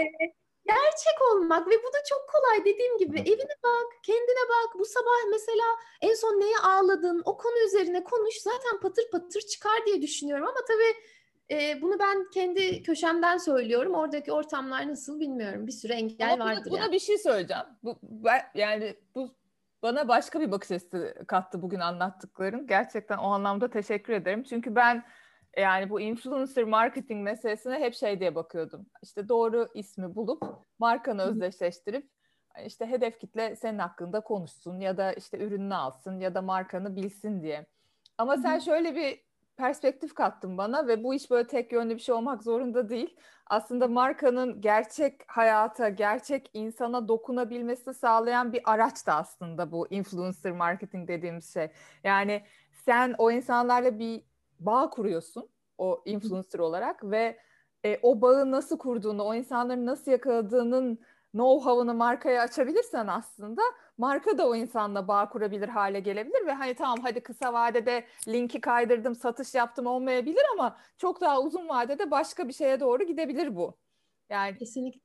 gerçek olmak ve bu da çok kolay, dediğim gibi evine bak, kendine bak. Bu sabah mesela en son neye ağladın, o konu üzerine konuş, zaten patır patır çıkar diye düşünüyorum. Ama tabii bunu ben kendi köşemden söylüyorum. Oradaki ortamlar nasıl bilmiyorum. Bir sürü engel Ama vardır buna yani. bir şey söyleyeceğim. Yani bu bana başka bir bakış açısı kattı bugün anlattıkların. Gerçekten o anlamda teşekkür ederim. Çünkü ben yani bu influencer marketing meselesine hep şey diye bakıyordum. İşte doğru ismi bulup markanı özdeşleştirip işte hedef kitle senin hakkında konuşsun ya da işte ürününü alsın ya da markanı bilsin diye. Ama sen şöyle bir perspektif kattın bana ve bu iş böyle tek yönlü bir şey olmak zorunda değil. Aslında markanın gerçek hayata, gerçek insana dokunabilmesini sağlayan bir araç da aslında bu influencer marketing dediğimiz şey. Yani sen o insanlarla bir bağ kuruyorsun o influencer olarak ve o bağı nasıl kurduğunu, o insanları nasıl yakaladığının know-how'ını markaya açabilirsen aslında marka da o insanla bağ kurabilir hale gelebilir ve hani tamam hadi kısa vadede linki kaydırdım, satış yaptım olmayabilir ama çok daha uzun vadede başka bir şeye doğru gidebilir bu. Yani Kesinlikle.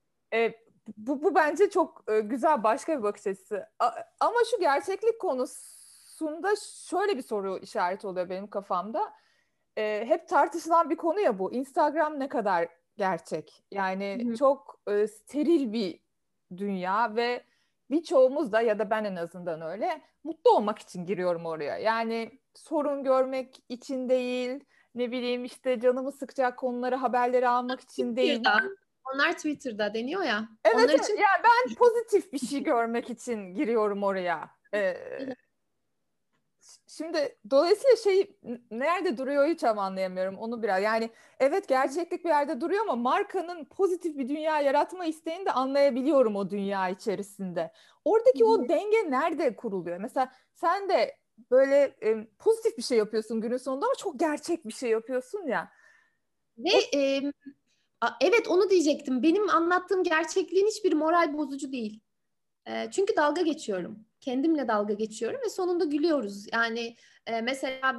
bu bence çok güzel başka bir bakış açısı. Ama şu gerçeklik konusunda şöyle bir soru işareti oluyor benim kafamda. Hep tartışılan bir konu ya bu. Instagram ne kadar gerçek? Yani çok steril bir dünya ve birçoğumuz da ya da ben en azından öyle mutlu olmak için giriyorum oraya. Yani sorun görmek için değil, ne bileyim işte canımı sıkacak konuları, haberleri almak için değil. Onlar Twitter'da deniyor ya. Evet, Onlar evet. için Yani ben pozitif bir şey görmek için giriyorum oraya. Şimdi dolayısıyla şey nerede duruyor hiç anlayamıyorum onu biraz. Yani evet gerçeklik bir yerde duruyor ama markanın pozitif bir dünya yaratma isteğini de anlayabiliyorum o dünya içerisinde. Oradaki o denge nerede kuruluyor? Mesela sen de böyle pozitif bir şey yapıyorsun günün sonunda ama çok gerçek bir şey yapıyorsun ya. ve evet, onu diyecektim. Benim anlattığım gerçekliğin hiçbir moral bozucu değil. Çünkü dalga geçiyorum. Kendimle dalga geçiyorum ve sonunda gülüyoruz. Yani mesela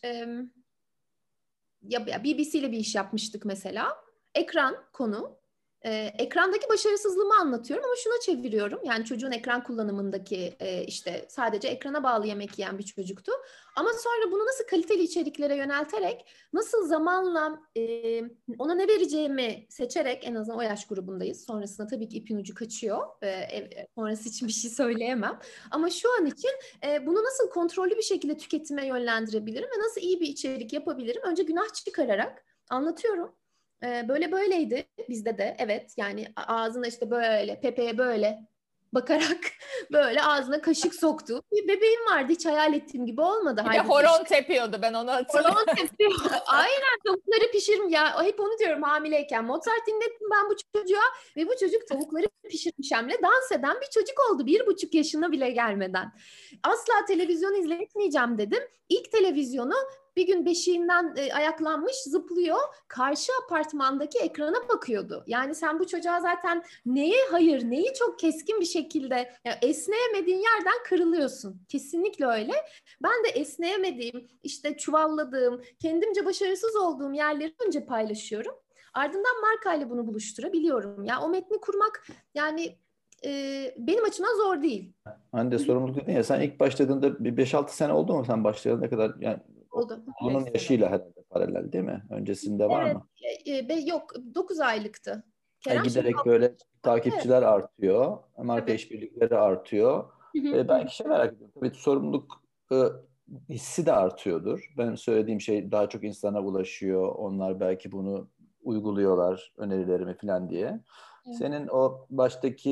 ya BBC ile bir iş yapmıştık mesela. Ekran konu. Ekrandaki başarısızlığımı anlatıyorum ama şuna çeviriyorum. Yani çocuğun ekran kullanımındaki işte sadece ekrana bağlı yemek yiyen bir çocuktu. Ama sonra bunu nasıl kaliteli içeriklere yönelterek, nasıl zamanla ona ne vereceğimi seçerek, en azından o yaş grubundayız. Sonrasında tabii ki ipin ucu kaçıyor. Sonrası için bir şey söyleyemem. Ama şu an için bunu nasıl kontrollü bir şekilde tüketime yönlendirebilirim ve nasıl iyi bir içerik yapabilirim? Önce günah çıkararak anlatıyorum. Böyle böyleydi bizde de, evet, yani ağzına işte böyle Pepe'ye böyle bakarak böyle ağzına kaşık soktu. Bir bebeğim vardı, hiç hayal ettiğim gibi olmadı. Bir de Halbuki horon tepiyordu, ben onu hatırlıyorum. horon tepiyor. Aynen, tavukları pişirim ya. Hep onu diyorum hamileyken. Mozart dinlettim ben bu çocuğa ve bu çocuk tavukları pişirmiş hamle dans eden bir çocuk oldu. 1,5 yaşına bile gelmeden. Asla televizyon izletmeyeceğim dedim. İlk televizyonu bir gün beşiğinden ayaklanmış zıplıyor. Karşı apartmandaki ekrana bakıyordu. Yani sen bu çocuğa zaten neyi hayır, neyi çok keskin bir şekilde, yani esneyemediğin yerden kırılıyorsun. Kesinlikle öyle. Ben de esneyemediğim, işte çuvalladığım, kendimce başarısız olduğum yerleri önce paylaşıyorum. Ardından markayla bunu buluşturabiliyorum. Ya o metni kurmak yani benim açımdan zor değil. Hande, sorumluluk dedin ya, sen ilk başladığında bir 5-6 sene oldu mu sen başlayana kadar? Yani Oldu. onun yaşıyla herhalde paralel değil mi? Öncesinde var Evet, mı? yok, 9 aylıktı. Kerem şimdi Giderek böyle evet. takipçiler artıyor, marka Tabii. işbirlikleri artıyor. Belki şey merak ediyorum. Tabii sorumluluk hissi de artıyordur. Benim söylediğim şey daha çok insana ulaşıyor. Onlar belki bunu uyguluyorlar, önerilerimi falan diye. Evet. Senin o baştaki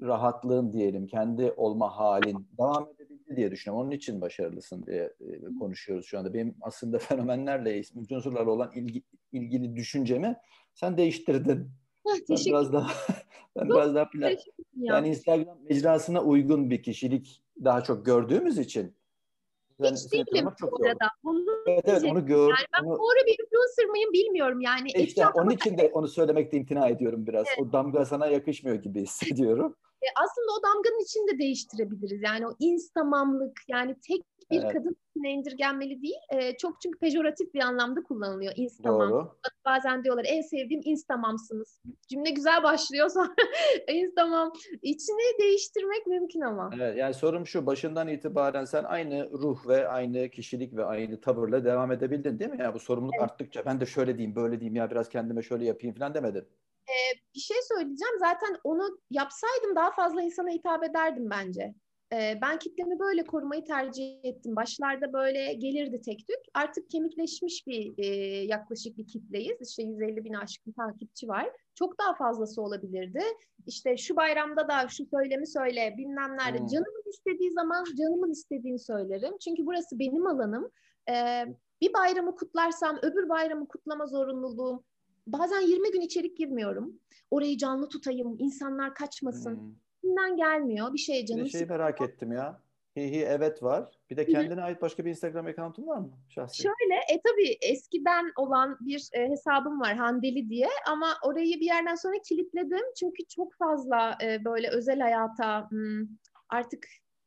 rahatlığın diyelim, kendi olma halin devam edebildi diye düşünüyorum. Onun için başarılısın diye konuşuyoruz şu anda. Benim aslında fenomenlerle, influencerlarla olan ilgili düşüncemi sen değiştirdin. Ben biraz daha yani Instagram mecrasına uygun bir kişilik daha çok gördüğümüz için. Hiç değilim bu arada. Evet, onu gördüm. Yani ben doğru bir influencer mıyım bilmiyorum yani. İşte onun için de onu söylemekte imtina ediyorum biraz. Evet. O damga sana yakışmıyor gibi hissediyorum. Aslında o damganın içini de değiştirebiliriz. Yani o instamamlık, yani tek bir kadın indirgenmeli değil. Çok çünkü pejoratif bir anlamda kullanılıyor. Instamam. Doğru. Bazen diyorlar en sevdiğim instamamsınız. Cümle güzel başlıyor sonra instamam. İçini değiştirmek mümkün ama. Evet, yani sorum şu, başından itibaren sen aynı ruh ve aynı kişilik ve aynı tavırla devam edebildin değil mi? Yani bu sorumluluk arttıkça ben de şöyle diyeyim, böyle diyeyim, ya biraz kendime şöyle yapayım falan demedin. Bir şey söyleyeceğim. Zaten onu yapsaydım daha fazla insana hitap ederdim bence. Ben kitlemi böyle korumayı tercih ettim. Başlarda böyle gelirdi tek tük. Artık kemikleşmiş bir yaklaşık bir kitleyiz. İşte 150 bin aşkın takipçi var. Çok daha fazlası olabilirdi. İşte şu bayramda da şu söylemi söyle, bilmem nerede. Canımın istediği zaman canımın istediğini söylerim. Çünkü burası benim alanım. Bir bayramı kutlarsam öbür bayramı kutlama zorunluluğum. Bazen 20 gün içerik girmiyorum. Orayı canlı tutayım, insanlar kaçmasın. İçimden gelmiyor. Bir şeye canım sıkıyor. Merak ettim ya. Evet var. Bir de kendine ait başka bir Instagram account'un var mı? Şahsi. Şöyle, tabii eskiden olan bir hesabım var Handeli diye ama orayı bir yerden sonra kilitledim. Çünkü çok fazla böyle özel hayata artık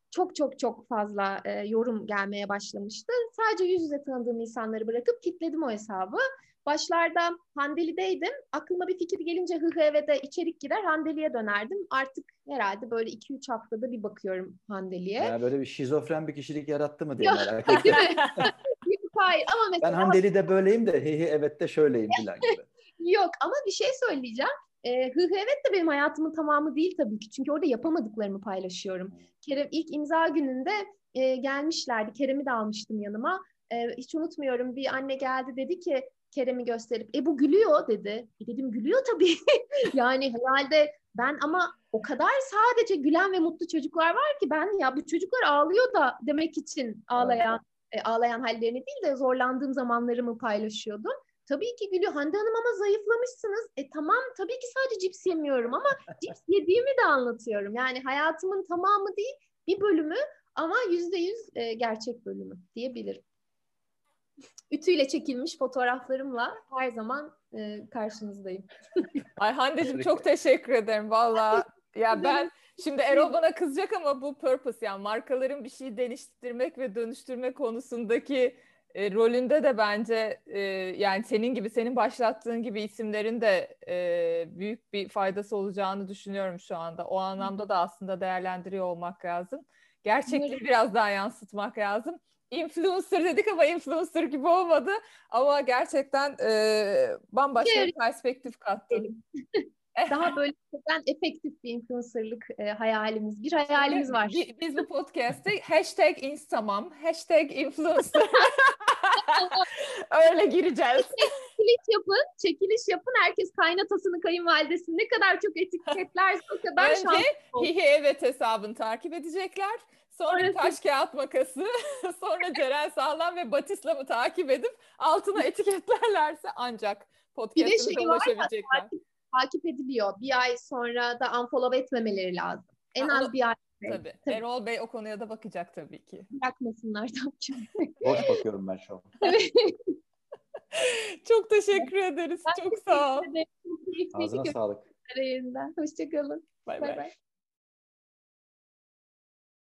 çok fazla yorum gelmeye başlamıştı. Sadece yüz yüze tanıdığım insanları bırakıp kilitledim o hesabı. Başlarda Handeli'deydim. Aklıma bir fikir gelince de içerik girer Handeli'ye dönerdim. Artık herhalde böyle 2-3 haftada bir bakıyorum Handeli'ye. Ya böyle bir şizofren bir kişilik yarattı mı diye merak ettim. Hayır ama mesela... Ben Handeli'de böyleyim de evet de şöyleyim falan gibi. Yok ama bir şey söyleyeceğim. Evet de benim hayatımın tamamı değil tabii ki. Çünkü orada yapamadıklarımı paylaşıyorum. Kerem ilk imza gününde gelmişlerdi. Kerem'i de almıştım yanıma. Hiç unutmuyorum, bir anne geldi dedi ki Kerem'i gösterip bu gülüyor dedi. Dedim gülüyor tabii. Yani herhalde ben ama o kadar sadece gülen ve mutlu çocuklar var ki ben ya bu çocuklar ağlıyor da demek için ağlayan hallerini değil de zorlandığım zamanlarımı paylaşıyordum. Tabii ki gülüyor. Hande Hanım ama zayıflamışsınız. Tamam tabii ki sadece cips yemiyorum ama cips yediğimi de anlatıyorum. Yani hayatımın tamamı değil bir bölümü ama %100 gerçek bölümü diyebilirim. Ütüyle çekilmiş fotoğraflarımla her zaman karşınızdayım. Ay Hande'cim çok teşekkür ederim valla. Ya ben şimdi Erol bana kızacak ama bu purpose, yani markaların bir şeyi değiştirmek ve dönüştürme konusundaki rolünde de bence yani senin başlattığın gibi isimlerin de büyük bir faydası olacağını düşünüyorum şu anda. O anlamda da aslında değerlendiriyor olmak lazım. Gerçekliği biraz daha yansıtmak lazım. Influencer dedik ama influencer gibi olmadı. Ama gerçekten bambaşka bir perspektif kattı. Daha böyle efektif bir influencerlık hayalimiz var. Biz bu podcast'te #instamam, #influencer öyle gireceğiz. Çekiliş yapın. Herkes kaynatasını, kayınvalidesini ne kadar çok etiketlerse o kadar şanslı olur. Önce evet hesabını takip edecekler. Sonra taş kağıt makası, sonra Ceren Sağlam ve Batislam'ı takip edip altına etiketlerlerse ancak podcast'ımıza ulaşabilecekler. Takip ediliyor. Bir ay sonra da unfollow etmemeleri lazım. En az bir ay. Tabii. Erol Bey o konuya da bakacak tabii ki. Bırakmasınlar tabii. Boş bakıyorum ben şu an. Çok teşekkür ederiz. Çok sağ ol. Ağzına sağlık. Hoşçakalın. Bay bay.